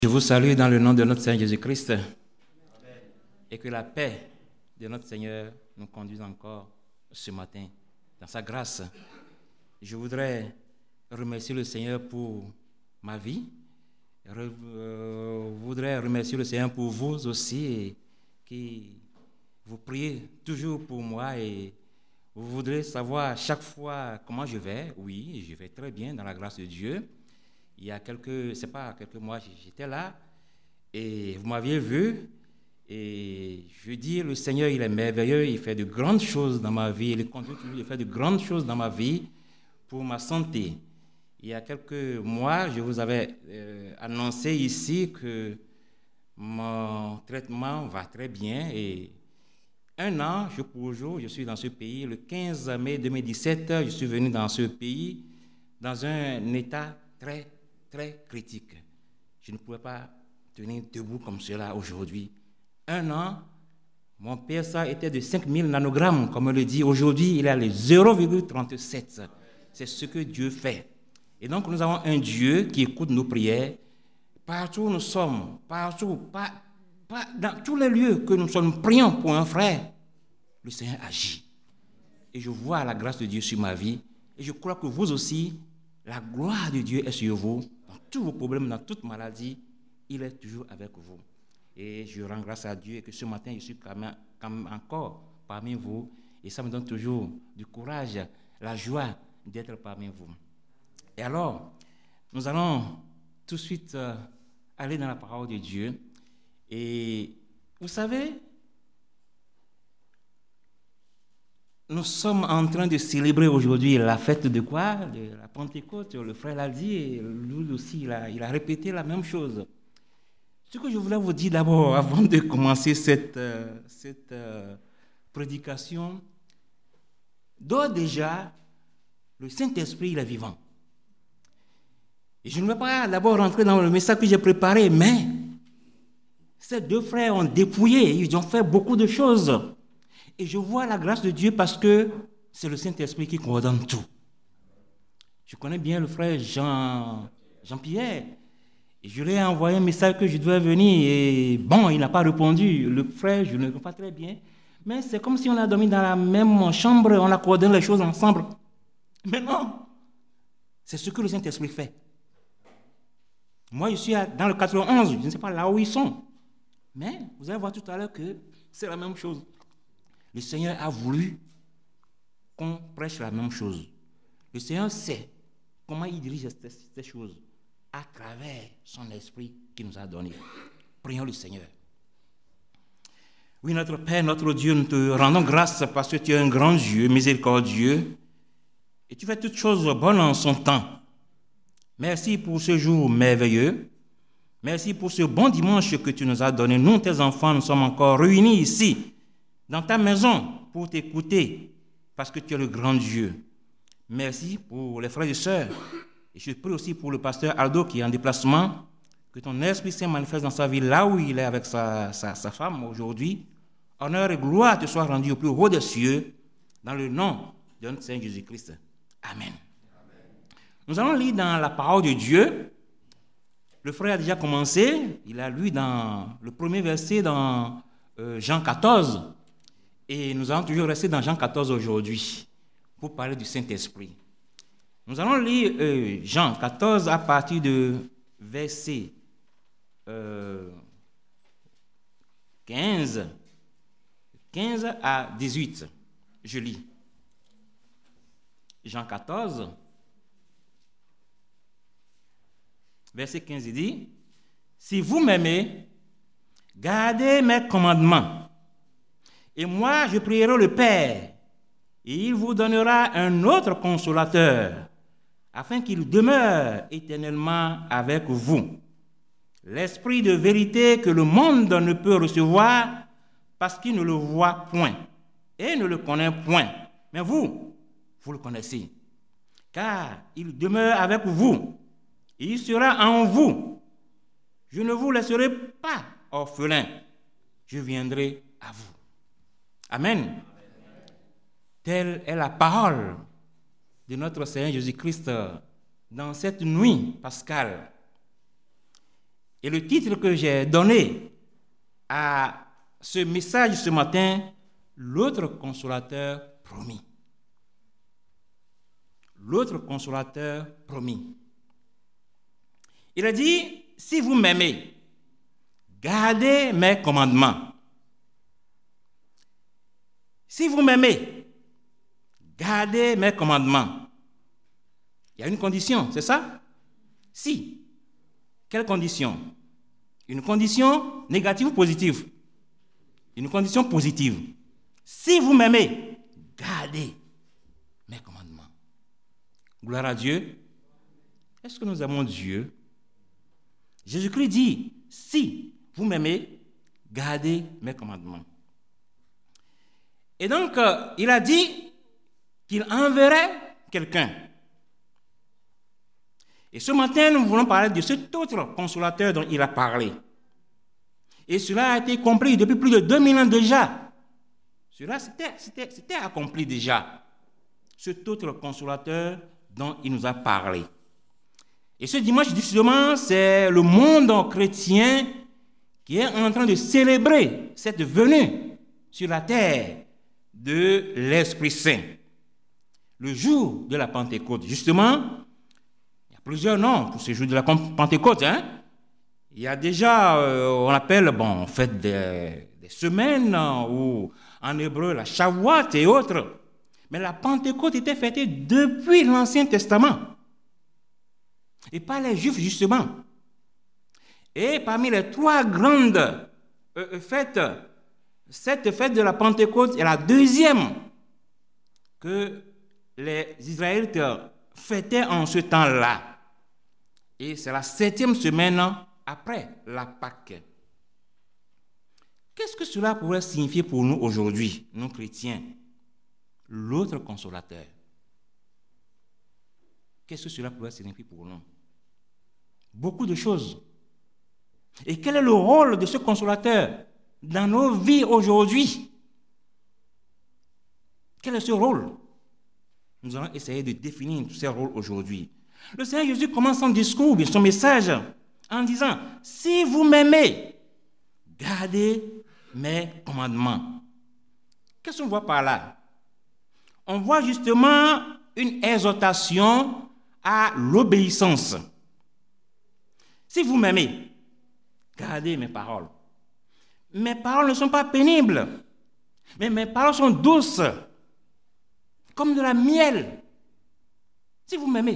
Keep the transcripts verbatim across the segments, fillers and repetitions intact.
Je vous salue dans le nom de notre Seigneur Jésus-Christ. Amen. Et que la paix de notre Seigneur nous conduise encore ce matin dans sa grâce. Je voudrais remercier le Seigneur pour ma vie. Je euh, voudrais remercier le Seigneur pour vous aussi, et qui vous priez toujours pour moi et vous voudrez savoir chaque fois comment je vais. Oui, je vais très bien dans la grâce de Dieu. Il y a quelques, c'est pas quelques mois, j'étais là et vous m'aviez vu et je dis, le Seigneur, il est merveilleux, il fait de grandes choses dans ma vie, il continue toujours de faire de grandes choses dans ma vie pour ma santé. Il y a quelques mois, je vous avais euh, annoncé ici que mon traitement va très bien et un an, jour pour jour, je suis dans ce pays. Le quinze mai deux mille dix-sept, je suis venu dans ce pays dans un état très très critique. Je ne pouvais pas tenir debout comme cela aujourd'hui. Un an, mon P S A était de cinq mille nanogrammes, comme on le dit. Aujourd'hui, il est à zéro virgule trente-sept. C'est ce que Dieu fait. Et donc, nous avons un Dieu qui écoute nos prières. Partout où nous sommes, partout, pas, pas, dans tous les lieux que nous sommes priant pour un frère, le Seigneur agit. Et je vois la grâce de Dieu sur ma vie. Et je crois que vous aussi, la gloire de Dieu est sur vous. Dans tous vos problèmes, dans toute maladie, il est toujours avec vous. Et je rends grâce à Dieu et que ce matin, je suis quand même, quand même encore parmi vous. Et ça me donne toujours du courage, la joie d'être parmi vous. Et alors, nous allons tout de suite euh, aller dans la parole de Dieu. Et vous savez, nous sommes en train de célébrer aujourd'hui la fête de quoi? De la Pentecôte. Le frère l'a dit et lui aussi, il a, il a répété la même chose. Ce que je voulais vous dire d'abord, avant de commencer cette, euh, cette euh, prédication, d'ores déjà, le Saint-Esprit, il est vivant. Et je ne vais pas d'abord rentrer dans le message que j'ai préparé, mais ces deux frères ont dépouillé, ils ont fait beaucoup de choses. Et je vois la grâce de Dieu parce que c'est le Saint-Esprit qui coordonne tout. Je connais bien le frère Jean, Jean-Pierre. Et je lui ai envoyé un message que je devais venir. Et bon, il n'a pas répondu. Le frère, je ne le connais pas très bien. Mais c'est comme si on a dormi dans la même chambre, on a coordonné les choses ensemble. Mais non, c'est ce que le Saint-Esprit fait. Moi, je suis dans le quatre-vingt-onze, je ne sais pas là où ils sont. Mais vous allez voir tout à l'heure que c'est la même chose. Le Seigneur a voulu qu'on prêche la même chose. Le Seigneur sait comment il dirige ces choses à travers son esprit qu'il nous a donné. Prions le Seigneur. Oui, notre Père, notre Dieu, nous te rendons grâce parce que tu es un grand Dieu, miséricordieux, et tu fais toutes choses bonnes en son temps. Merci pour ce jour merveilleux. Merci pour ce bon dimanche que tu nous as donné. Nous, tes enfants, nous sommes encore réunis ici, dans ta maison, pour t'écouter, parce que tu es le grand Dieu. Merci pour les frères et sœurs. Et je prie aussi pour le pasteur Aldo qui est en déplacement, que ton Esprit Saint manifeste dans sa vie là où il est avec sa, sa, sa femme aujourd'hui. Honneur et gloire te soient rendus au plus haut des cieux, dans le nom de notre Seigneur Jésus-Christ. Amen. Amen. Nous allons lire dans la parole de Dieu. Le frère a déjà commencé. Il a lu dans le premier verset dans euh, Jean quatorze. Et nous allons toujours rester dans Jean quatorze aujourd'hui pour parler du Saint-Esprit. Nous allons lire euh, Jean quatorze à partir de verset euh, quinze, quinze à dix-huit. Je lis. Jean quatorze, verset quinze, il dit, « Si vous m'aimez, gardez mes commandements, et moi je prierai le Père, et il vous donnera un autre consolateur, afin qu'il demeure éternellement avec vous. L'esprit de vérité que le monde ne peut recevoir parce qu'il ne le voit point et ne le connaît point. Mais vous, vous le connaissez, car il demeure avec vous et il sera en vous. Je ne vous laisserai pas orphelin, je viendrai à vous. » Amen. Amen. Telle est la parole de notre Seigneur Jésus-Christ dans cette nuit pascale. Et le titre que j'ai donné à ce message ce matin, l'autre consolateur promis. L'autre consolateur promis. Il a dit, si vous m'aimez, gardez mes commandements. Si vous m'aimez, gardez mes commandements. Il y a une condition, c'est ça? Si. Quelle condition? Une condition négative ou positive? Une condition positive. Si vous m'aimez, gardez mes commandements. Gloire à Dieu. Est-ce que nous aimons Dieu? Jésus-Christ dit, si vous m'aimez, gardez mes commandements. Et donc, euh, il a dit qu'il enverrait quelqu'un. Et ce matin, nous voulons parler de cet autre consolateur dont il a parlé. Et cela a été accompli depuis plus de deux mille ans déjà. Cela, c'était, c'était, c'était accompli déjà. Cet autre consolateur dont il nous a parlé. Et ce dimanche, justement, c'est le monde chrétien qui est en train de célébrer cette venue sur la terre de l'Esprit Saint. Le jour de la Pentecôte, justement, il y a plusieurs noms pour ce jour de la Pentecôte. Hein? Il y a déjà, euh, on appelle, bon, en fait, des, des semaines, ou en hébreu, la Shavuot et autres. Mais la Pentecôte était fêtée depuis l'Ancien Testament. Et par les Juifs, justement. Et parmi les trois grandes euh, fêtes, cette fête de la Pentecôte est la deuxième que les Israélites fêtaient en ce temps-là. Et c'est la septième semaine après la Pâque. Qu'est-ce que cela pourrait signifier pour nous aujourd'hui, nous chrétiens? L'autre consolateur. Qu'est-ce que cela pourrait signifier pour nous? Beaucoup de choses. Et quel est le rôle de ce consolateur dans nos vies aujourd'hui? Quel est ce rôle? Nous allons essayer de définir ce rôle aujourd'hui. Le Seigneur Jésus commence son discours, son message, en disant, si vous m'aimez, gardez mes commandements. Qu'est-ce qu'on voit par là? On voit justement une exhortation à l'obéissance. Si vous m'aimez, gardez mes paroles. Mes paroles ne sont pas pénibles, mais mes paroles sont douces, comme de la miel. Si vous m'aimez,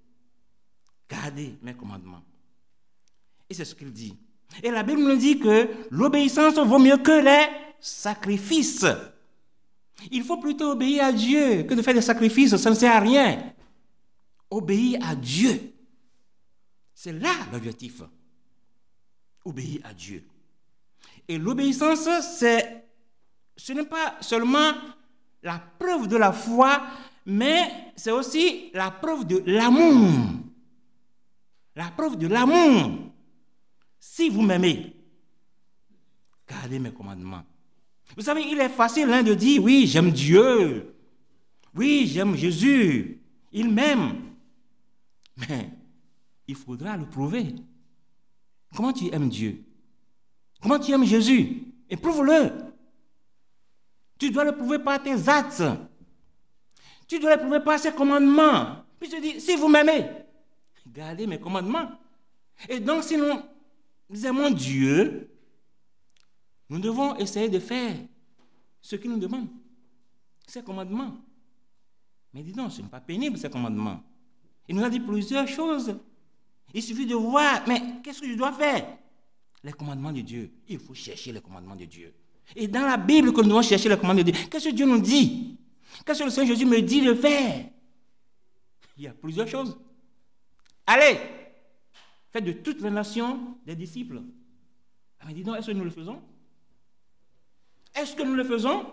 gardez mes commandements. Et c'est ce qu'il dit. Et la Bible nous dit que l'obéissance vaut mieux que les sacrifices. Il faut plutôt obéir à Dieu que de faire des sacrifices, ça ne sert à rien. Obéir à Dieu. C'est là l'objectif. Obéir à Dieu. Et l'obéissance, c'est, ce n'est pas seulement la preuve de la foi, mais c'est aussi la preuve de l'amour. La preuve de l'amour. Si vous m'aimez, gardez mes commandements. Vous savez, il est facile hein, de dire, oui, j'aime Dieu. Oui, j'aime Jésus. Il m'aime. Mais il faudra le prouver. Comment tu aimes Dieu? Comment tu aimes Jésus? Éprouve-le. Tu dois le prouver par tes actes. Tu dois le prouver par ses commandements. Puis je dis, si vous m'aimez, gardez mes commandements. Et donc, si nous, nous aimons Dieu, nous devons essayer de faire ce qu'il nous demande. Ses commandements. Mais dis donc, ce n'est pas pénible, ces commandements. Il nous a dit plusieurs choses. Il suffit de voir, mais qu'est-ce que je dois faire? Les commandements de Dieu. Il faut chercher les commandements de Dieu. Et dans la Bible, que nous devons chercher les commandements de Dieu, qu'est-ce que Dieu nous dit? Qu'est-ce que le Seigneur Jésus me dit de faire? Il y a plusieurs choses. Allez, faites de toutes les nations des disciples. Mais dis donc, est-ce que nous le faisons? Est-ce que nous le faisons?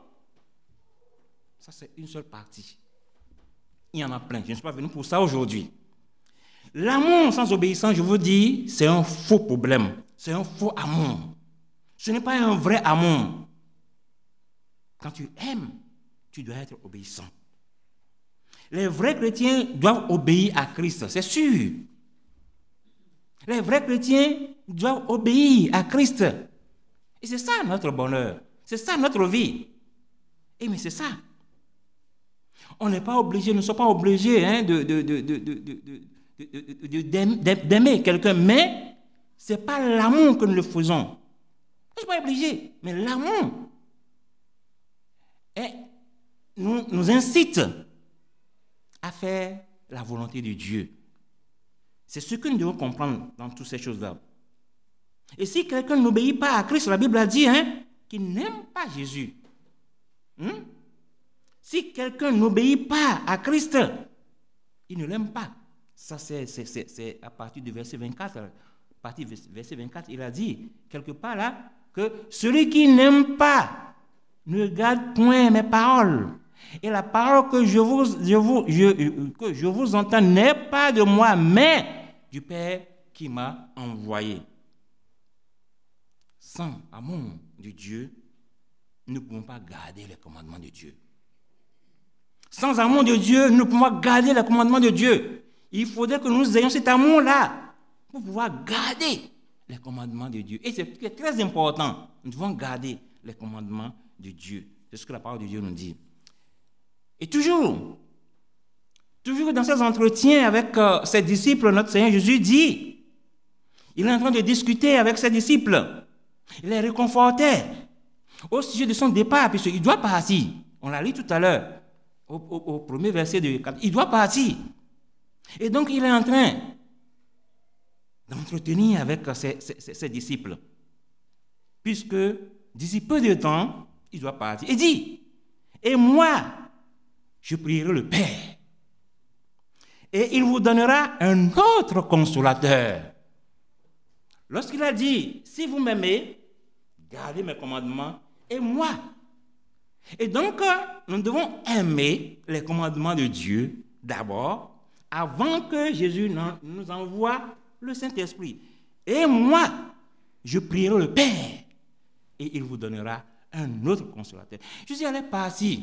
Ça, c'est une seule partie. Il y en a plein. Je ne suis pas venu pour ça aujourd'hui. L'amour sans obéissance, je vous dis, c'est un faux problème. C'est un faux amour. Ce n'est pas un vrai amour. Quand tu aimes, tu dois être obéissant. Les vrais chrétiens doivent obéir à Christ, c'est sûr. Les vrais chrétiens doivent obéir à Christ. Et c'est ça notre bonheur. C'est ça notre vie. Et mais c'est ça. On n'est pas obligé, nous ne sommes pas obligés hein, de, de, de, de, de, de, de, de, d'aimer quelqu'un, mais ce n'est pas l'amour que nous le faisons. Je ne suis pas obligé, mais l'amour et nous, nous incite à faire la volonté de Dieu. C'est ce que nous devons comprendre dans toutes ces choses-là. Et si quelqu'un n'obéit pas à Christ, la Bible a dit hein, qu'il n'aime pas Jésus. Hum? Si quelqu'un n'obéit pas à Christ, il ne l'aime pas. Ça, c'est, c'est, c'est, c'est à partir du verset vingt-quatre. À partir du verset vingt-quatre, il a dit, quelque part là, que celui qui n'aime pas ne garde point mes paroles. Et la parole que je vous, je vous, je, que je vous entends n'est pas de moi, mais du Père qui m'a envoyé. Sans amour de Dieu, nous ne pouvons pas garder les commandements de Dieu. Sans amour de Dieu, nous ne pouvons pas garder les commandements de Dieu. Il faudrait que nous ayons cet amour-là pour pouvoir garder les commandements de Dieu. Et c'est très important. Nous devons garder les commandements de Dieu. C'est ce que la parole de Dieu nous dit. Et toujours, toujours dans ces entretiens avec euh, ses disciples, notre Seigneur Jésus dit, il est en train de discuter avec ses disciples. Il les réconfortait au sujet de son départ, puisqu'il doit partir. On l'a lu tout à l'heure, au, au, au premier verset de quatre. Il doit partir. Et donc, il est en train d'entretenir avec ses, ses, ses disciples. Puisque, d'ici peu de temps, il doit partir. Il dit, et moi, je prierai le Père. Et il vous donnera un autre consolateur. Lorsqu'il a dit, si vous m'aimez, gardez mes commandements, et moi. Et donc, nous devons aimer les commandements de Dieu d'abord, avant que Jésus nous envoie le Saint-Esprit. Et moi, je prierai le Père, et il vous donnera un autre consolateur. Jésus allait partir.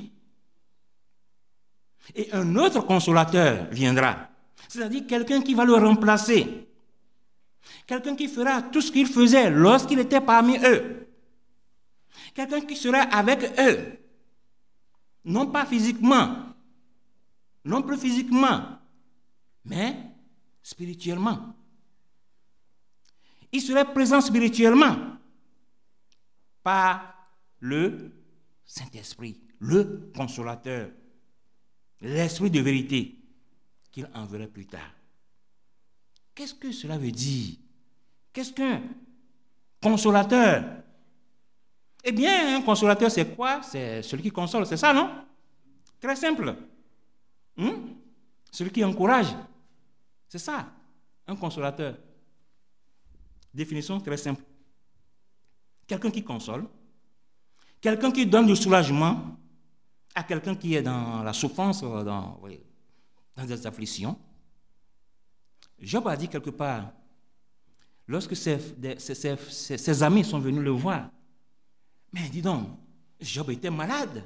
Et un autre consolateur viendra. C'est-à-dire quelqu'un qui va le remplacer. Quelqu'un qui fera tout ce qu'il faisait lorsqu'il était parmi eux. Quelqu'un qui sera avec eux. Non pas physiquement. Non plus physiquement. Mais spirituellement. Il serait présent spirituellement par le Saint-Esprit, le consolateur, l'Esprit de vérité qu'il enverrait plus tard. Qu'est-ce que cela veut dire? Qu'est-ce qu'un consolateur? Eh bien, un consolateur, c'est quoi? C'est celui qui console, c'est ça, non? Très simple. Hum? Celui qui encourage. C'est ça, un consolateur. Définition très simple. Quelqu'un qui console, quelqu'un qui donne du soulagement à quelqu'un qui est dans la souffrance, dans, oui, dans des afflictions. Job a dit quelque part, lorsque ses, ses, ses, ses, ses amis sont venus le voir, mais dis donc, Job était malade.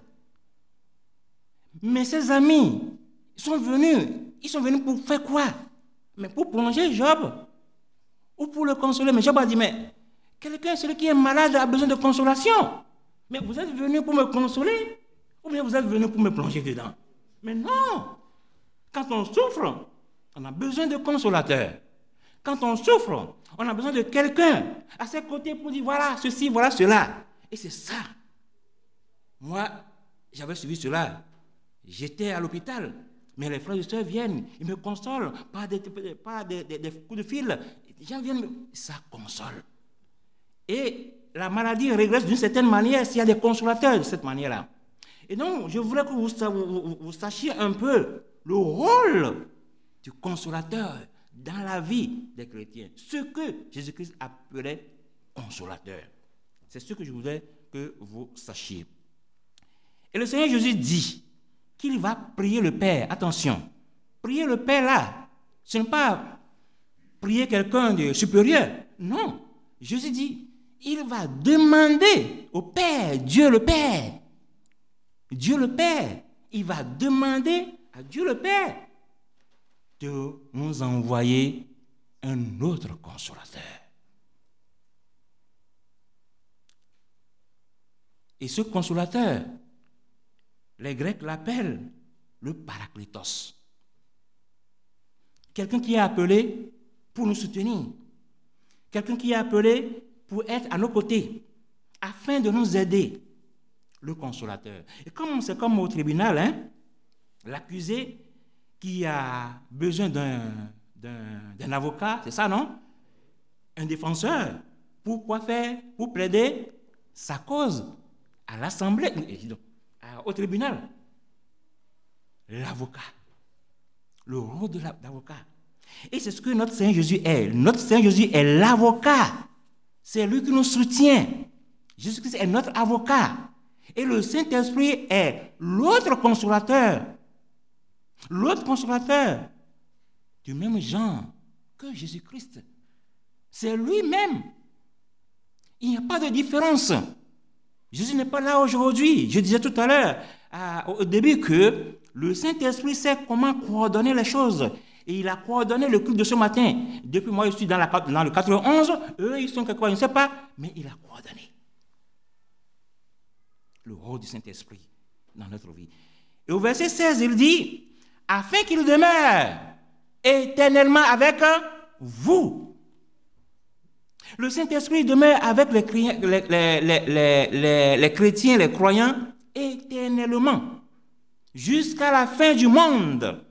Mais ses amis sont venus, ils sont venus pour faire quoi? Mais pour plonger Job ou pour le consoler. Mais Job a dit, mais quelqu'un, celui qui est malade, a besoin de consolation. Mais vous êtes venu pour me consoler ou bien vous êtes venu pour me plonger dedans? Mais non! Quand on souffre, on a besoin de consolateurs. Quand on souffre, on a besoin de quelqu'un à ses côtés pour dire, voilà ceci, voilà cela. Et c'est ça. Moi, j'avais suivi cela. J'étais à l'hôpital, mais les frères et sœurs viennent, ils me consolent par des, par des, des, des coups de fil. Les gens viennent, me... ça console. Et la maladie régresse d'une certaine manière s'il y a des consolateurs de cette manière-là. Et donc, je voulais que vous, vous, vous sachiez un peu le rôle du consolateur dans la vie des chrétiens. Ce que Jésus-Christ appelait consolateur. C'est ce que je voudrais que vous sachiez. Et le Seigneur Jésus dit qu'il va prier le Père. Attention, prier le Père là, ce n'est pas prier quelqu'un de supérieur. Non, Jésus dit, il va demander au Père, Dieu le Père. Dieu le Père, il va demander à Dieu le Père de nous envoyer un autre consolateur. Et ce consolateur, les Grecs l'appellent le Parakletos. Quelqu'un qui est appelé pour nous soutenir. Quelqu'un qui est appelé pour être à nos côtés, afin de nous aider. Le consolateur. Et comme c'est comme au tribunal, hein, l'accusé qui a besoin d'un, d'un, d'un avocat, c'est ça, non? Un défenseur. Pour quoi faire? Pour plaider sa cause à l'assemblée, au tribunal. L'avocat. Le rôle de l'avocat. Et c'est ce que notre Seigneur Jésus est. Notre Seigneur Jésus est l'avocat. C'est lui qui nous soutient. Jésus-Christ est notre avocat. Et le Saint-Esprit est l'autre consolateur. L'autre consolateur du même genre que Jésus-Christ. C'est lui-même. Il n'y a pas de différence. Jésus n'est pas là aujourd'hui. Je disais tout à l'heure, à, au début, que le Saint-Esprit sait comment coordonner les choses. Et il a coordonné le culte de ce matin. Depuis moi, je suis dans, la, dans le quatre-vingt-onze. Eux, ils sont quelque part, je ne sais pas. Mais il a coordonné le rôle du Saint-Esprit dans notre vie. Et au verset seize, il dit, afin qu'il demeure éternellement avec vous. Le Saint-Esprit demeure avec les, les, les, les, les, les chrétiens, les croyants, éternellement, jusqu'à la fin du monde.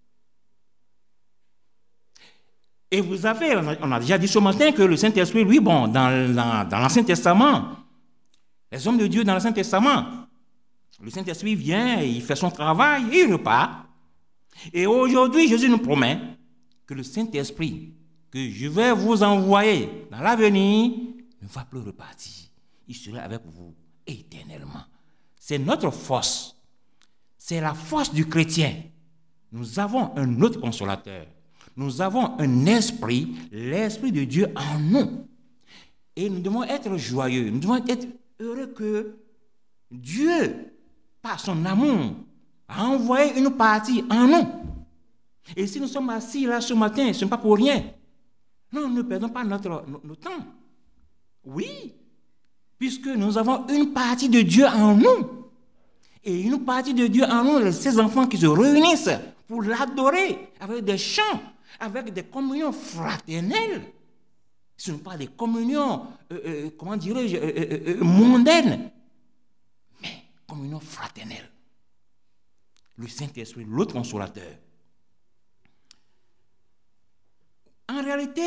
Et vous avez, on a déjà dit ce matin que le Saint-Esprit, lui, bon, dans, dans, dans l'Ancien Testament, les hommes de Dieu dans l'Ancien Testament, le Saint-Esprit vient, il fait son travail, et il repart. Et aujourd'hui, Jésus nous promet que le Saint-Esprit que je vais vous envoyer dans l'avenir ne va plus repartir. Il sera avec vous éternellement. C'est notre force. C'est la force du chrétien. Nous avons un autre consolateur. Nous avons un esprit, l'esprit de Dieu en nous. Et nous devons être joyeux. Nous devons être heureux que Dieu, par son amour, a envoyé une partie en nous. Et si nous sommes assis là ce matin, ce n'est pas pour rien. Non, ne perdons pas notre, notre, notre temps. Oui, puisque nous avons une partie de Dieu en nous. Et une partie de Dieu en nous, ces enfants qui se réunissent pour l'adorer avec des chants, avec des communions fraternelles. Ce ne sont pas des communions, euh, euh, comment dirais-je, euh, euh, mondaines, mais communions fraternelles. Le Saint-Esprit, l'autre consolateur. En réalité,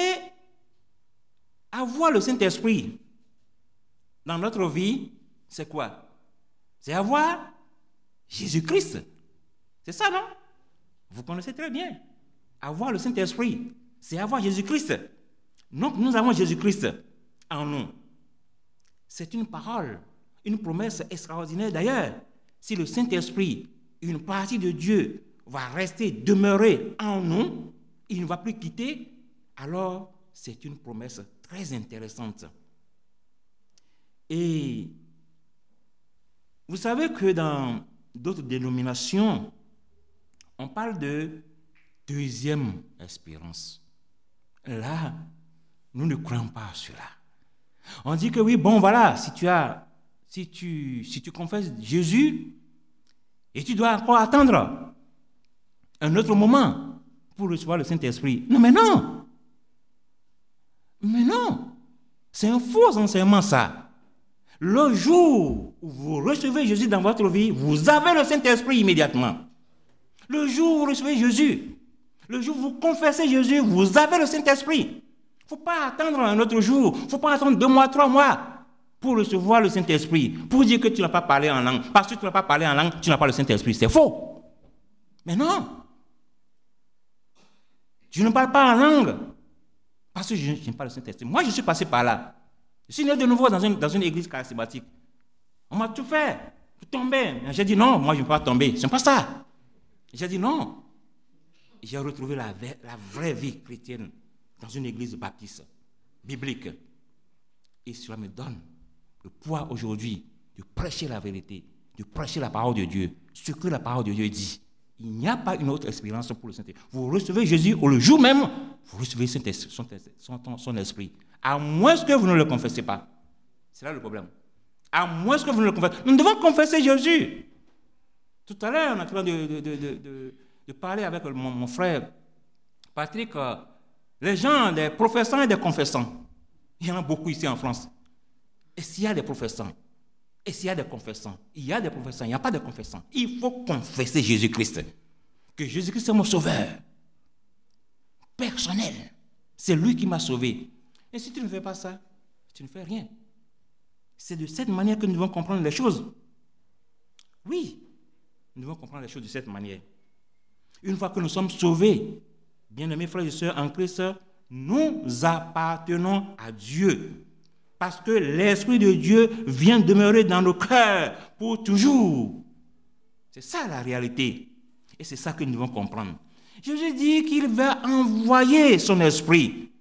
avoir le Saint-Esprit dans notre vie, c'est quoi? C'est avoir Jésus-Christ. C'est ça, non? Vous connaissez très bien. Avoir le Saint-Esprit, c'est avoir Jésus-Christ. Donc, nous avons Jésus-Christ en nous. C'est une parole, une promesse extraordinaire. D'ailleurs, si le Saint-Esprit, une partie de Dieu, va rester, demeurer en nous, il ne va plus quitter, alors c'est une promesse très intéressante. Et vous savez que dans d'autres dénominations, on parle de deuxième espérance. Là, nous ne croyons pas à cela. On dit que oui, bon, voilà, si tu as, si tu, si tu confesses Jésus, et tu dois encore attendre un autre moment pour recevoir le Saint-Esprit. Non, mais non. Mais non. C'est un faux enseignement, ça. Le jour où vous recevez Jésus dans votre vie, vous avez le Saint-Esprit immédiatement. Le jour où vous recevez Jésus, le jour où vous confessez Jésus, vous avez le Saint-Esprit. Il ne faut pas attendre un autre jour. Il ne faut pas attendre deux mois, trois mois pour recevoir le Saint-Esprit. Pour dire que tu n'as pas parlé en langue. Parce que tu n'as pas parlé en langue, tu n'as pas le Saint-Esprit. C'est faux. Mais non. Je ne parle pas en langue parce que je n'ai pas le Saint-Esprit. Moi, je suis passé par là. Je suis né de nouveau dans une, dans une église charismatique. On m'a tout fait. Tout tomber. J'ai dit non, moi je ne peux pas tomber. Ce n'est pas ça. J'ai dit non. J'ai retrouvé la, la vraie vie chrétienne dans une église baptiste, biblique. Et cela me donne le poids aujourd'hui de prêcher la vérité, de prêcher la parole de Dieu. Ce que la parole de Dieu dit, Il n'y a pas une autre expérience pour le Saint-Esprit. Vous recevez Jésus au jour même, vous recevez son, son, son esprit. À moins que vous ne le confessez pas. C'est là le problème. À moins que vous ne le confessez. Nous devons confesser Jésus. Tout à l'heure, on est en train de, de, de, de, de parler avec mon, mon frère Patrick. Euh, les gens, des professants et des confessants. Il y en a beaucoup ici en France. Et s'il y a des professants, et s'il y a des confessants, il y a des professants, il n'y a pas de confessants. Il faut confesser Jésus-Christ. Que Jésus-Christ est mon sauveur. Personnel. C'est lui qui m'a sauvé. Et si tu ne fais pas ça, tu ne fais rien. C'est de cette manière que nous devons comprendre les choses. Oui, nous devons comprendre les choses de cette manière. Une fois que nous sommes sauvés, bien-aimés frères et sœurs en Christ, nous appartenons à Dieu. Parce que l'Esprit de Dieu vient demeurer dans nos cœurs pour toujours. C'est ça la réalité. Et c'est ça que nous devons comprendre. Jésus dit qu'il va envoyer son Esprit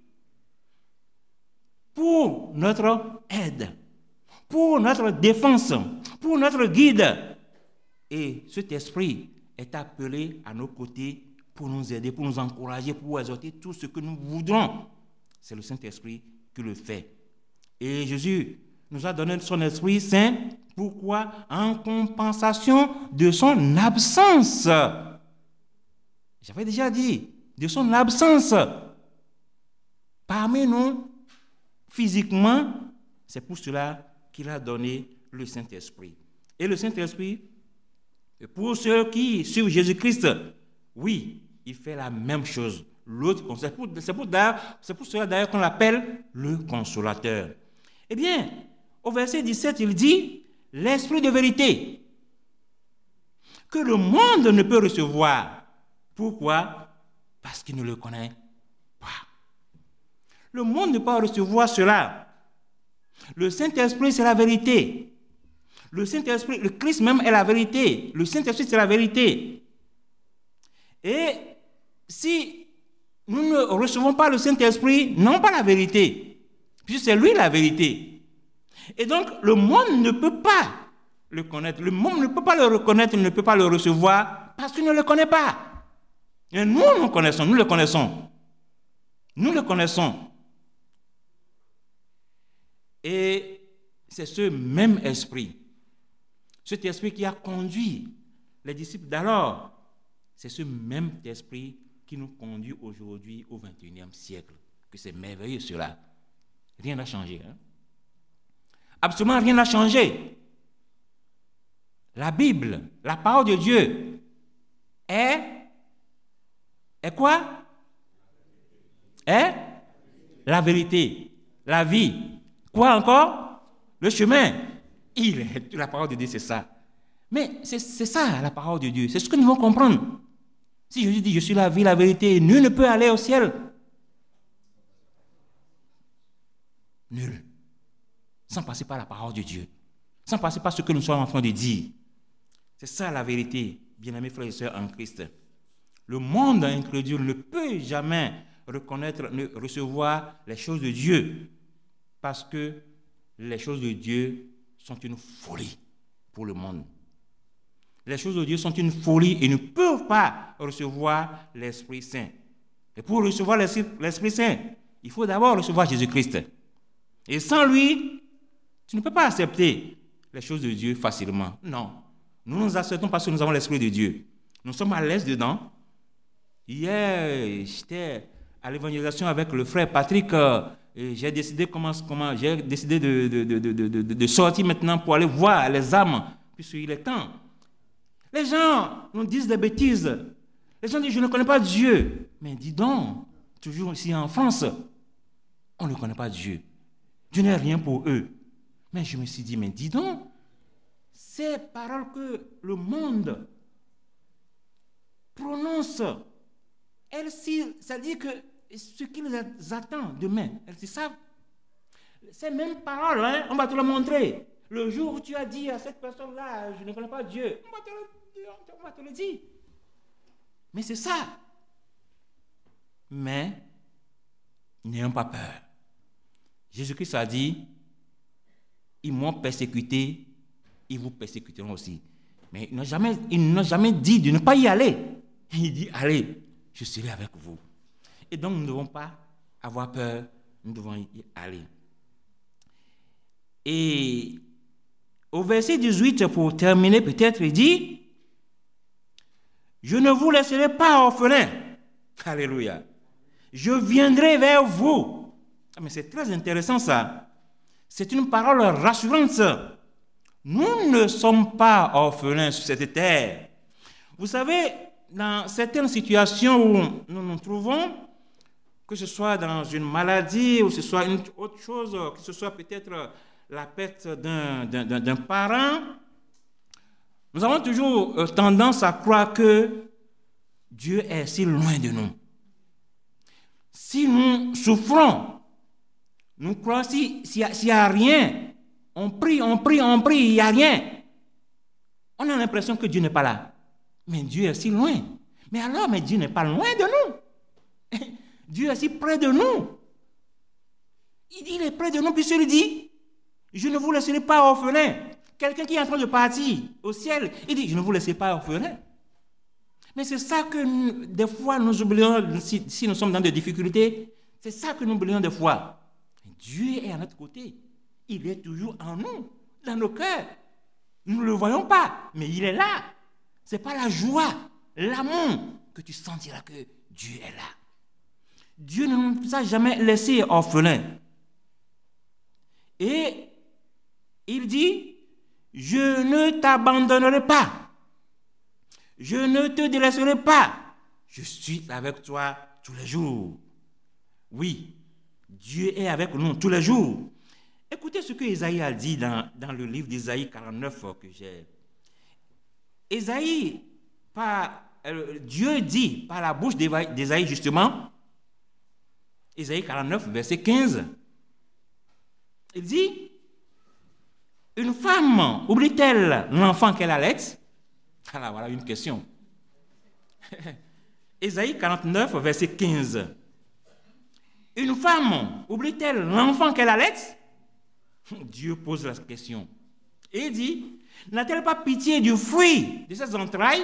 pour notre aide, pour notre défense, pour notre guide. Et cet Esprit est appelé à nos côtés pour nous aider, pour nous encourager, pour exhorter tout ce que nous voudrons. C'est le Saint-Esprit qui le fait. Et Jésus nous a donné son Esprit Saint. Pourquoi? En compensation de son absence. J'avais déjà dit, de son absence. Parmi nous, physiquement, c'est pour cela qu'il a donné le Saint-Esprit. Et le Saint-Esprit, pour ceux qui suivent Jésus-Christ, oui, il fait la même chose. L'autre, c'est pour, c'est pour, c'est pour cela d'ailleurs qu'on l'appelle le consolateur. Eh bien, au verset dix-sept, il dit, l'Esprit de vérité, que le monde ne peut recevoir. Pourquoi? Parce qu'il ne le connaît pas. Le monde ne peut pas recevoir cela. Le Saint-Esprit, c'est la vérité. Le Saint-Esprit, le Christ même est la vérité. Le Saint-Esprit, c'est la vérité. Et si nous ne recevons pas le Saint-Esprit, non pas la vérité, puisque c'est lui la vérité. Et donc, le monde ne peut pas le connaître. Le monde ne peut pas le reconnaître, il ne peut pas le recevoir, parce qu'il ne le connaît pas. Et nous, nous connaissons, nous le connaissons. Nous le connaissons. Et c'est ce même esprit, cet esprit qui a conduit les disciples d'alors, c'est ce même esprit qui nous conduit aujourd'hui au vingt et unième siècle. Que c'est merveilleux cela. Rien n'a changé. Hein? Absolument rien n'a changé. La Bible, la parole de Dieu, est, est quoi? Est la vérité, la vie. Quoi encore? Le chemin. Il est, la parole de Dieu, c'est ça. Mais c'est, c'est ça, la parole de Dieu. C'est ce que nous devons comprendre. Si Jésus dit, je suis la vie, la vérité, nul ne peut aller au ciel. Nul. Sans passer par la parole de Dieu. Sans passer par ce que nous sommes en train de dire. C'est ça la vérité, bien-aimés frères et sœurs en Christ. Le monde incrédule ne peut jamais reconnaître, ne recevoir les choses de Dieu. Parce que les choses de Dieu sont une folie pour le monde. Les choses de Dieu sont une folie et ne peuvent pas recevoir l'Esprit Saint. Et pour recevoir l'Esprit Saint, il faut d'abord recevoir Jésus-Christ. Et sans lui, tu ne peux pas accepter les choses de Dieu facilement. Non. Nous nous acceptons parce que nous avons l'Esprit de Dieu. Nous sommes à l'aise dedans. Hier, j'étais à l'évangélisation avec le frère Patrick. Et j'ai décidé, comment, comment, j'ai décidé de, de, de, de, de, de sortir maintenant pour aller voir les âmes, puisqu'il est temps. Les gens nous disent des bêtises. Les gens disent, je ne connais pas Dieu. Mais dis donc, toujours ici en France, on ne connaît pas Dieu. Dieu n'est rien pour eux. Mais je me suis dit, mais dis donc, ces paroles que le monde prononce, elles, ça dit que ce qui les attend demain, elles se savent. Ces mêmes paroles, hein, on va te le montrer. Le jour où tu as dit à cette personne-là, je ne connais pas Dieu, on va te le, on va te le dire. Mais c'est ça. Mais, n'ayons pas peur. Jésus-Christ a dit, ils m'ont persécuté, ils vous persécuteront aussi. Mais il n'a jamais, il n'a jamais dit de ne pas y aller. Il dit, allez, je serai avec vous. Et donc, nous ne devons pas avoir peur, nous devons y aller. Et au verset dix-huit, pour terminer peut-être, il dit, je ne vous laisserai pas orphelins. Alléluia. Je viendrai vers vous. Ah, mais c'est très intéressant ça. C'est une parole rassurante. Nous ne sommes pas orphelins sur cette terre. Vous savez, dans certaines situations où nous nous trouvons, que ce soit dans une maladie ou que ce soit une autre chose, que ce soit peut-être la perte d'un, d'un, d'un parent, nous avons toujours tendance à croire que Dieu est si loin de nous. Si nous souffrons, nous croyons si, s'il n'y a, a rien, on prie, on prie, on prie, il n'y a rien. On a l'impression que Dieu n'est pas là. Mais Dieu est si loin. Mais alors, mais Dieu n'est pas loin de nous. Dieu est si près de nous. Il dit, il est près de nous, puisqu'il dit, je ne vous laisserai pas orphelins. Quelqu'un qui est en train de partir au ciel, il dit, je ne vous laisserai pas orphelins. Mais c'est ça que, nous, des fois, nous oublions, si, si nous sommes dans des difficultés, c'est ça que nous oublions des fois. Dieu est à notre côté. Il est toujours en nous, dans nos cœurs. Nous ne le voyons pas, mais il est là. Ce n'est pas la joie, l'amour que tu sentiras que Dieu est là. Dieu ne nous a jamais laissés orphelins. Et il dit, je ne t'abandonnerai pas. Je ne te délaisserai pas. Je suis avec toi tous les jours. Oui, Dieu est avec nous tous les jours. Écoutez ce que Isaïe a dit dans, dans le livre d'Isaïe quarante-neuf que j'ai. Isaïe, par, euh, Dieu dit par la bouche d'Isaïe justement, Isaïe quarante-neuf, verset quinze, il dit, une femme oublie-t-elle l'enfant qu'elle allait? Alors voilà une question. Isaïe quarante-neuf, verset quinze. Une femme oublie-t-elle l'enfant qu'elle allait? Dieu pose la question. Et il dit, n'a-t-elle pas pitié du fruit de ses entrailles?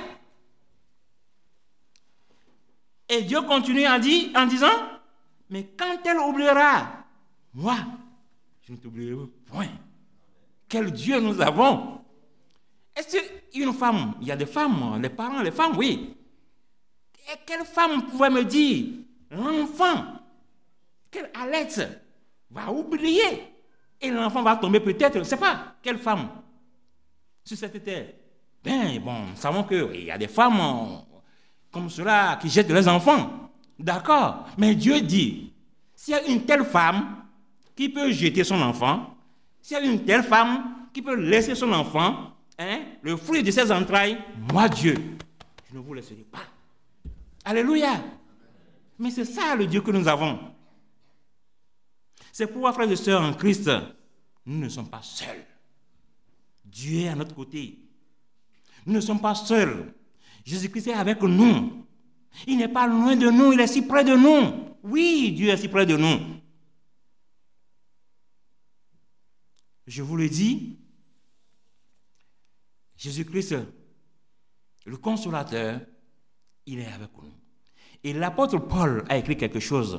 Et Dieu continue à dire, en disant, mais quand elle oubliera, moi, je ne t'oublierai point. Quel Dieu nous avons! Est-ce qu'une femme, il y a des femmes, les parents, les femmes, oui. Et quelle femme pouvait me dire, l'enfant qu'elle allait va oublier et l'enfant va tomber peut-être, je ne sais pas, quelle femme sur cette terre? Ben, bon, nous savons qu'il y a des femmes comme cela qui jettent leurs enfants. D'accord, mais Dieu dit, s'il y a une telle femme qui peut jeter son enfant, s'il y a une telle femme qui peut laisser son enfant, hein, le fruit de ses entrailles, moi Dieu, je ne vous laisserai pas. Alléluia. Mais c'est ça le Dieu que nous avons. C'est pourquoi, frères et sœurs en Christ, nous ne sommes pas seuls. Dieu est à notre côté. Nous ne sommes pas seuls. Jésus-Christ est avec nous. Il n'est pas loin de nous, il est si près de nous. Oui, Dieu est si près de nous. Je vous le dis, Jésus-Christ, le consolateur, il est avec nous. Et l'apôtre Paul a écrit quelque chose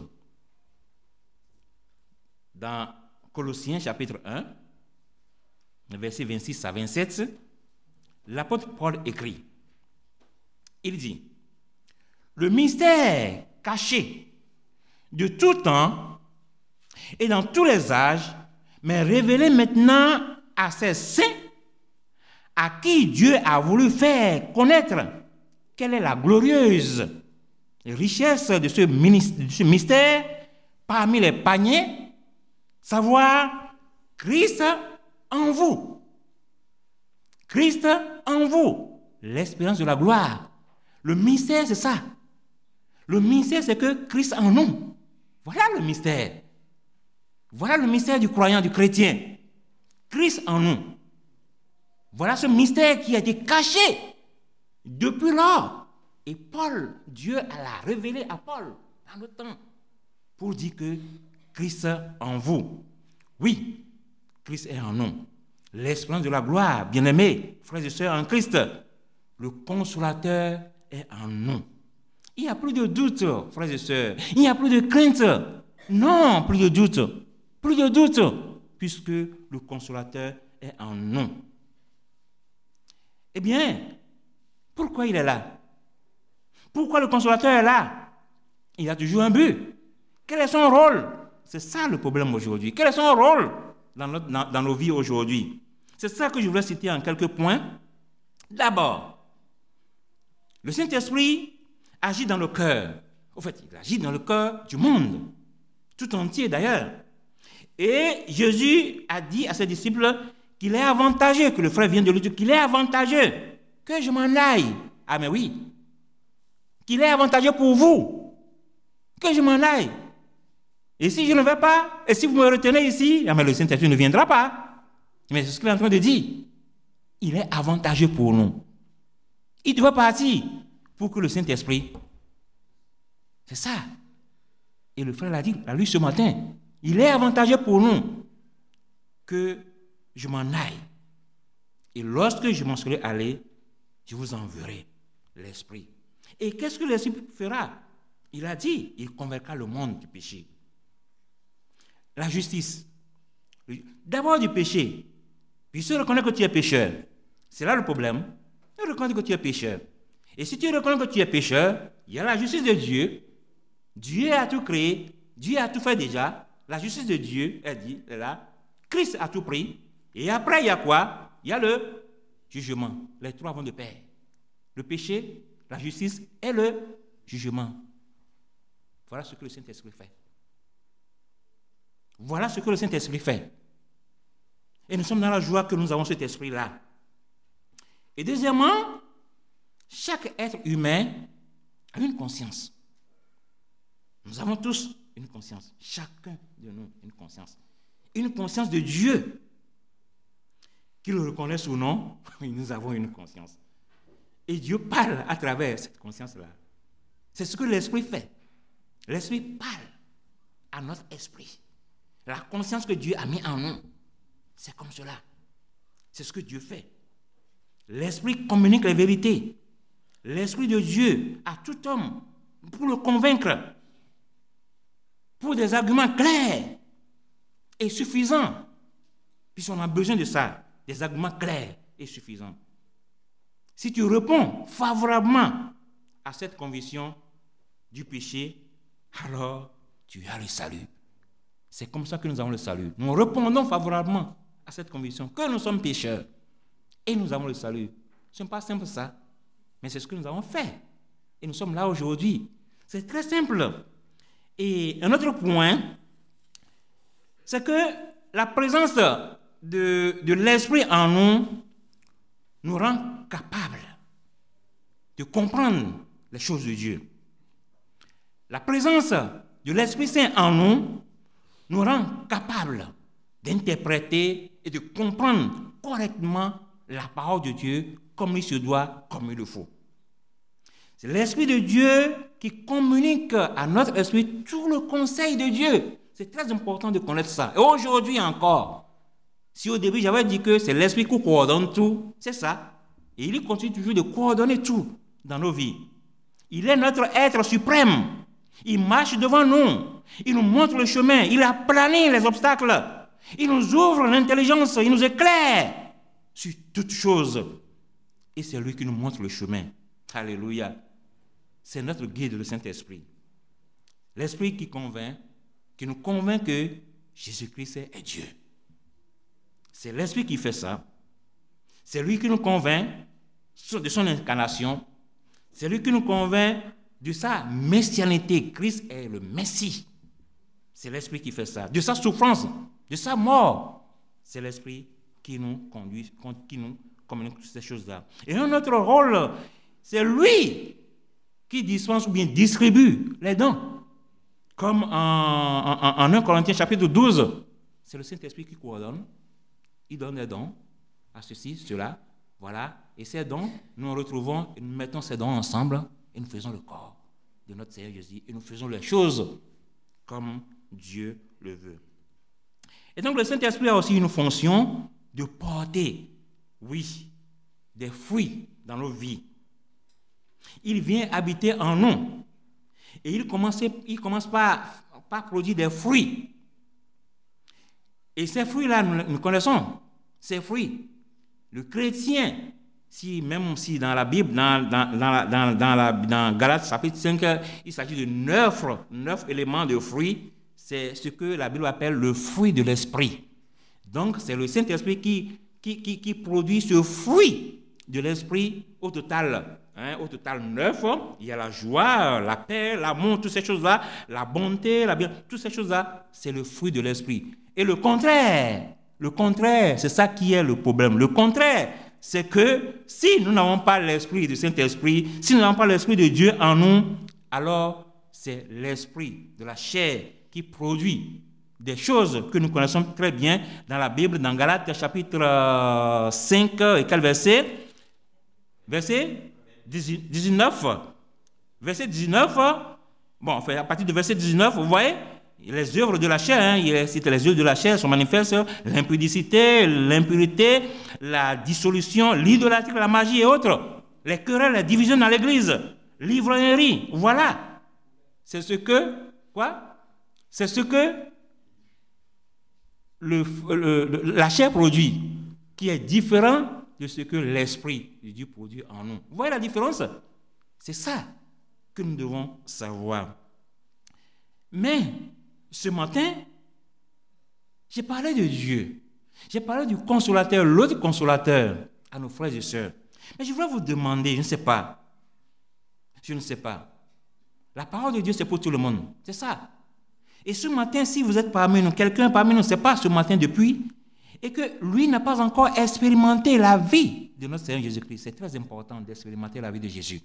dans Colossiens chapitre un, versets vingt-six à vingt-sept. L'apôtre Paul écrit, il dit, le mystère caché de tout temps et dans tous les âges mais révélé maintenant à ces saints à qui Dieu a voulu faire connaître quelle est la glorieuse richesse de ce, de ce mystère parmi les païens, savoir Christ en vous. Christ en vous, l'espérance de la gloire. Le mystère, c'est ça. Le mystère, c'est que Christ en nous. Voilà le mystère. Voilà le mystère du croyant, du chrétien. Christ en nous. Voilà ce mystère qui a été caché depuis lors. Et Paul, Dieu l'a révélé à Paul dans le temps pour dire que Christ en vous. Oui, Christ est en nous. l'espérance de la gloire, bien-aimés, frères et sœurs en Christ. Le consolateur est en nous. Il n'y a plus de doute, frères et sœurs. Il n'y a plus de crainte. Non, plus de doute. Plus de doute, puisque le consolateur est en nous. Eh bien, pourquoi il est là? Pourquoi le consolateur est là? Il a toujours un but. Quel est son rôle? C'est ça le problème aujourd'hui. Quel est son rôle dans, notre, dans, dans nos vies aujourd'hui? C'est ça que je voulais citer en quelques points. D'abord, le Saint-Esprit agit dans le cœur. En fait, il agit dans le cœur du monde, tout entier d'ailleurs. Et Jésus a dit à ses disciples qu'il est avantageux, que le frère vient de le dire, qu'il est avantageux que je m'en aille. Ah mais oui. Qu'il est avantageux pour vous que je m'en aille. Et si je ne vais pas, et si vous me retenez ici, ah mais le Saint-Esprit ne viendra pas. Mais c'est ce qu'il est en train de dire. Il est avantageux pour nous. Il doit partir pour que le Saint-Esprit... C'est ça. Et le frère l'a dit, l'a lu ce matin. Il est avantageux pour nous que je m'en aille. Et lorsque je m'en serai allé, je vous enverrai l'Esprit. Et qu'est-ce que l'Esprit fera? Il a dit, il convaincra le monde du péché. La justice. D'abord du péché. Puis si tu reconnais que tu es pécheur, c'est là le problème. Tu reconnais que tu es pécheur. Et si tu reconnais que tu es pécheur, il y a la justice de Dieu. Dieu a tout créé. Dieu a tout fait déjà. La justice de Dieu, elle dit, elle est là. Christ a tout pris. Et après, il y a quoi? Il y a le jugement. Les trois vont de pair. Le péché, la justice et le jugement. Voilà ce que le Saint-Esprit fait. Voilà ce que le Saint-Esprit fait. Et nous sommes dans la joie que nous avons cet esprit-là. Et deuxièmement, chaque être humain a une conscience. Nous avons tous une conscience. Chacun de nous une conscience. Une conscience de Dieu. Qu'il le reconnaisse ou non, nous avons une conscience. Et Dieu parle à travers cette conscience-là. C'est ce que l'Esprit fait. L'Esprit parle à notre esprit. La conscience que Dieu a mis en nous, c'est comme cela. C'est ce que Dieu fait. L'Esprit communique les vérités. L'Esprit de Dieu à tout homme pour le convaincre, pour des arguments clairs et suffisants. Puisqu'on a besoin de ça, des arguments clairs et suffisants. Si tu réponds favorablement à cette conviction du péché, alors tu as le salut. C'est comme ça que nous avons le salut. Nous répondons favorablement à cette conviction que nous sommes pécheurs et nous avons le salut. Ce n'est pas simple ça, mais c'est ce que nous avons fait. Et nous sommes là aujourd'hui. C'est très simple. Et un autre point, c'est que la présence de, de l'Esprit en nous nous rend capables de comprendre les choses de Dieu. La présence de l'Esprit Saint en nous nous rend capables d'interpréter et de comprendre correctement la parole de Dieu comme il se doit, comme il le faut. C'est l'Esprit de Dieu qui communique à notre esprit tout le conseil de Dieu. C'est très important de connaître ça. Et aujourd'hui encore, si au début j'avais dit que c'est l'Esprit qui coordonne tout, c'est ça. Et il continue toujours de coordonner tout dans nos vies. Il est notre être suprême. Il marche devant nous. Il nous montre le chemin. Il aplanit les obstacles. Il nous ouvre l'intelligence. Il nous éclaire sur toutes choses. Et c'est lui qui nous montre le chemin. Alléluia. C'est notre guide, le Saint-Esprit. L'Esprit qui convainc, qui nous convainc que Jésus-Christ est Dieu. C'est l'Esprit qui fait ça. C'est lui qui nous convainc de son incarnation. C'est lui qui nous convainc de sa messianité. Christ est le Messie. C'est l'Esprit qui fait ça. De sa souffrance, de sa mort. C'est l'Esprit qui nous conduit, qui nous communique toutes ces choses-là. Et un autre rôle, c'est lui qui dispense ou bien distribue les dons. Comme en, en, en un Corinthiens chapitre douze, c'est le Saint-Esprit qui coordonne. Il donne des dons à ceci, cela, voilà. Et ces dons, nous retrouvons et nous mettons ces dons ensemble et nous faisons le corps de notre Seigneur Jésus et nous faisons les choses comme Dieu le veut. Et donc le Saint-Esprit a aussi une fonction de porter, oui, des fruits dans nos vies. Il vient habiter en nous. Et il commence, il commence par, par produire des fruits. Et ces fruits-là, nous, nous connaissons. Ces fruits. Le chrétien, si, même si dans la Bible, dans, dans, dans, la, dans, dans, la, dans Galates chapitre cinq, il s'agit de neuf, neuf éléments de fruits, c'est ce que la Bible appelle le fruit de l'esprit. Donc, c'est le Saint-Esprit qui, qui, qui, qui produit ce fruit de l'esprit au total. Hein, au total neuf, il y a la joie, la paix, l'amour, toutes ces choses-là, la bonté, la bien, toutes ces choses-là, c'est le fruit de l'esprit. Et le contraire, le contraire, c'est ça qui est le problème. Le contraire, c'est que si nous n'avons pas l'esprit du Saint-Esprit, si nous n'avons pas l'esprit de Dieu en nous, alors c'est l'esprit de la chair qui produit des choses que nous connaissons très bien dans la Bible, dans Galates chapitre cinq, et quel verset? Verset dix-neuf. Verset dix-neuf. Bon, enfin, à partir du verset dix-neuf, vous voyez, les œuvres de la chair, hein, il cite les œuvres de la chair sont manifestes, l'impudicité, l'impurité, la dissolution, l'idolâtrie, la magie et autres, les querelles, les divisions dans l'église, l'ivrognerie, voilà. C'est ce que, quoi? C'est ce que le, le, le, la chair produit, qui est différent de ce que l'Esprit de Dieu produit en nous. Vous voyez la différence? C'est ça que nous devons savoir. Mais, ce matin, j'ai parlé de Dieu. J'ai parlé du consolateur, l'autre consolateur, à nos frères et sœurs. Mais je voudrais vous demander, je ne sais pas, je ne sais pas. La parole de Dieu, c'est pour tout le monde. C'est ça. Et ce matin, si vous êtes parmi nous, quelqu'un parmi nous, c'est pas ce matin depuis, et que lui n'a pas encore expérimenté la vie de notre Seigneur Jésus-Christ. C'est très important d'expérimenter la vie de Jésus.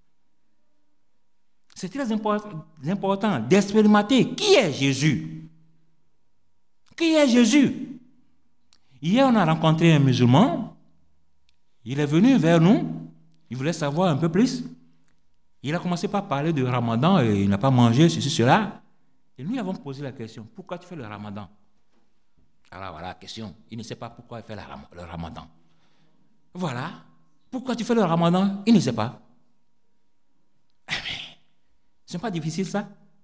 C'est très important d'expérimenter qui est Jésus. Qui est Jésus? Hier, on a rencontré un musulman. Il est venu vers nous. Il voulait savoir un peu plus. Il a commencé par parler du ramadan et il n'a pas mangé ceci, cela. Et nous avons posé la question, pourquoi tu fais le ramadan? Alors voilà la question. Il ne sait pas pourquoi il fait le ramadan. Voilà. Pourquoi tu fais le ramadan? Il ne sait pas. Mais ce n'est pas difficile ça.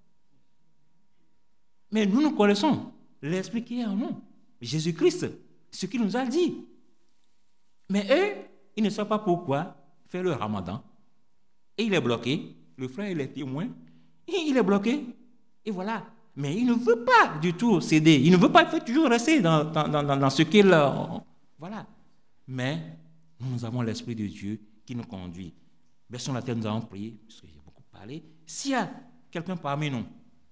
Mais nous nous connaissons l'esprit qui est en nous. Jésus-Christ, ce qu'il nous a dit. Mais eux, ils ne savent pas pourquoi faire le ramadan. Et il est bloqué. Le frère, il est témoin. Et il est bloqué. Et voilà. Mais il ne veut pas du tout céder. Il ne veut pas, il veut toujours rester dans, dans, dans, dans ce qu'il... Euh, voilà. Mais nous avons l'Esprit de Dieu qui nous conduit. Baissons la tête, nous allons prier, parce que j'ai beaucoup parlé. S'il y a quelqu'un parmi nous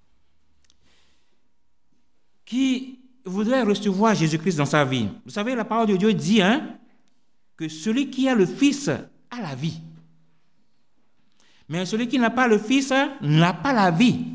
qui voudrait recevoir Jésus-Christ dans sa vie, vous savez, la parole de Dieu dit hein, que celui qui a le Fils a la vie. Mais celui qui n'a pas le Fils n'a pas la vie.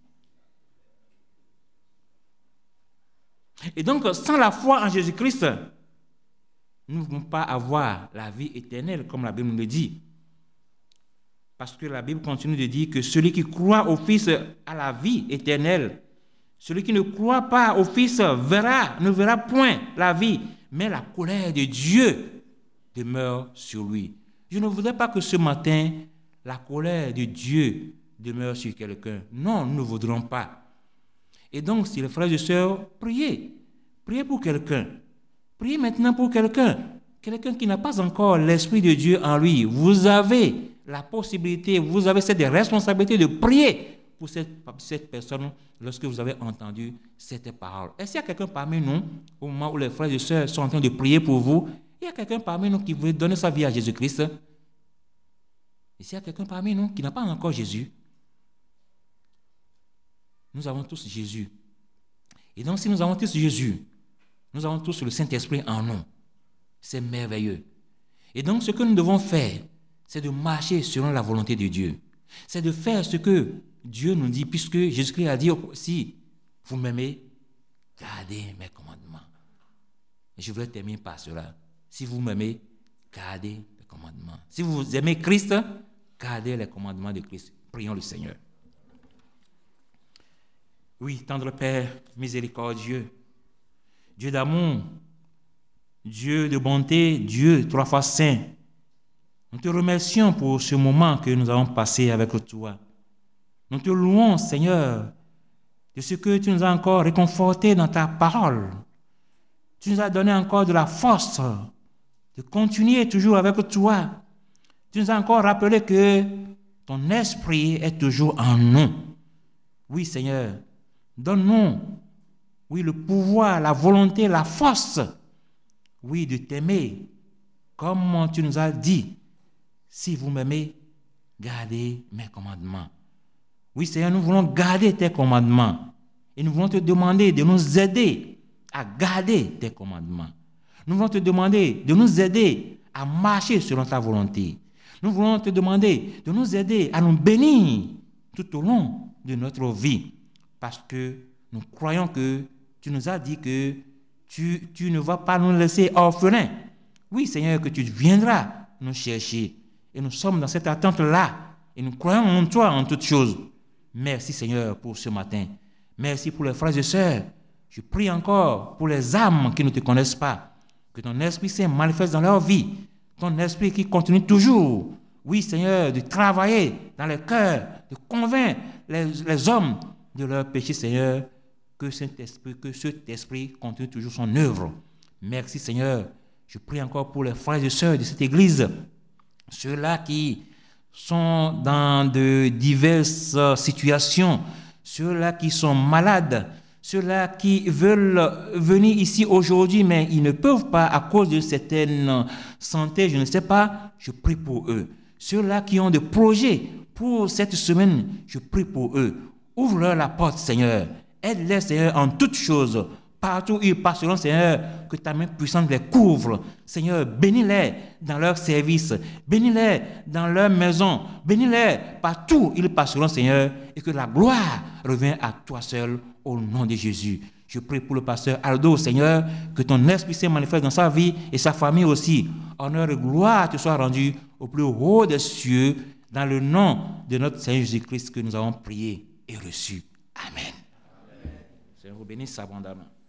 Et donc, sans la foi en Jésus-Christ, nous ne pouvons pas avoir la vie éternelle, comme la Bible nous le dit. Parce que la Bible continue de dire que celui qui croit au Fils a la vie éternelle. Celui qui ne croit pas au Fils verra, ne verra point la vie, mais la colère de Dieu demeure sur lui. Je ne voudrais pas que ce matin, la colère de Dieu demeure sur quelqu'un. Non, nous ne voudrons pas. Et donc, si les frères et sœurs, priez. Priez pour quelqu'un. Priez maintenant pour quelqu'un. Quelqu'un qui n'a pas encore l'Esprit de Dieu en lui. Vous avez la possibilité, vous avez cette responsabilité de prier pour cette, cette personne lorsque vous avez entendu cette parole. Est-ce qu'il y a quelqu'un parmi nous, au moment où les frères et sœurs sont en train de prier pour vous, il y a quelqu'un parmi nous qui veut donner sa vie à Jésus-Christ? Et s'il y a quelqu'un parmi nous qui n'a pas encore Jésus, nous avons tous Jésus. Et donc, si nous avons tous Jésus, nous avons tous le Saint-Esprit en nous. C'est merveilleux. Et donc, ce que nous devons faire, c'est de marcher selon la volonté de Dieu. C'est de faire ce que Dieu nous dit, puisque Jésus-Christ a dit, si vous m'aimez, gardez mes commandements. Et je voudrais terminer par cela. Si vous m'aimez, gardez les commandements. Si vous aimez Christ, gardez les commandements de Christ. Prions le Seigneur. Oui, tendre Père miséricordieux, Dieu d'amour, Dieu de bonté, Dieu trois fois saint, nous te remercions pour ce moment que nous avons passé avec toi. Nous te louons, Seigneur, de ce que tu nous as encore réconforté dans ta parole. Tu nous as donné encore de la force de continuer toujours avec toi. Tu nous as encore rappelé que ton esprit est toujours en nous. Oui, Seigneur, donne-nous, oui, le pouvoir, la volonté, la force, oui, de t'aimer, comme tu nous as dit. Si vous m'aimez, gardez mes commandements. Oui, Seigneur, nous voulons garder tes commandements. Et nous voulons te demander de nous aider à garder tes commandements. Nous voulons te demander de nous aider à marcher selon ta volonté. Nous voulons te demander de nous aider à nous bénir tout au long de notre vie. Parce que nous croyons que tu nous as dit que tu, tu ne vas pas nous laisser orphelins. Oui, Seigneur, que tu viendras nous chercher. Et nous sommes dans cette attente-là. Et nous croyons en toi en toutes choses. Merci, Seigneur, pour ce matin. Merci pour les frères et sœurs. Je prie encore pour les âmes qui ne te connaissent pas. Que ton Esprit Saint manifeste dans leur vie. Ton Esprit qui continue toujours, oui, Seigneur, de travailler dans les cœurs, de convaincre les, les hommes de leur péché, Seigneur. Que cet esprit, que cet esprit continue toujours son œuvre. Merci, Seigneur. Je prie encore pour les frères et sœurs de cette église. Ceux-là qui sont dans de diverses situations, ceux-là qui sont malades, ceux-là qui veulent venir ici aujourd'hui, mais ils ne peuvent pas à cause de certaines santé, je ne sais pas, je prie pour eux. Ceux-là qui ont des projets pour cette semaine, je prie pour eux. Ouvre-leur la porte, Seigneur. Aide-les, Seigneur, en toutes choses. Partout où ils passeront, Seigneur, que ta main puissante les couvre. Seigneur, bénis-les dans leur service. Bénis-les dans leur maison. Bénis-les partout où ils passeront, Seigneur. Et que la gloire revienne à toi seul, au nom de Jésus. Je prie pour le pasteur Aldo, Seigneur, que ton esprit se manifeste dans sa vie et sa famille aussi. Honneur et gloire te soient rendus au plus haut des cieux, dans le nom de notre Seigneur Jésus-Christ que nous avons prié et reçu. Amen. Amen. Seigneur vous bénisse abondamment.